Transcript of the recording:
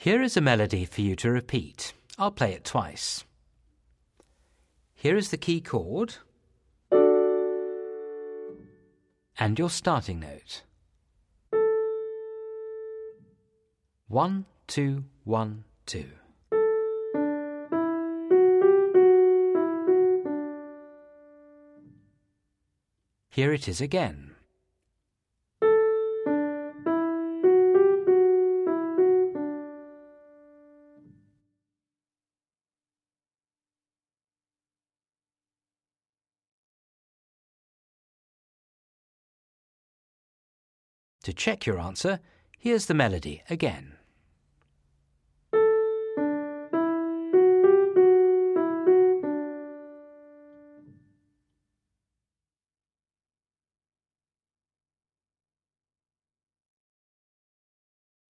Here is a melody for you to repeat. I'll play it twice. Here is the key chord and your starting note. 1, 2, 1, 2. Here it is again. To check your answer, here's the melody again.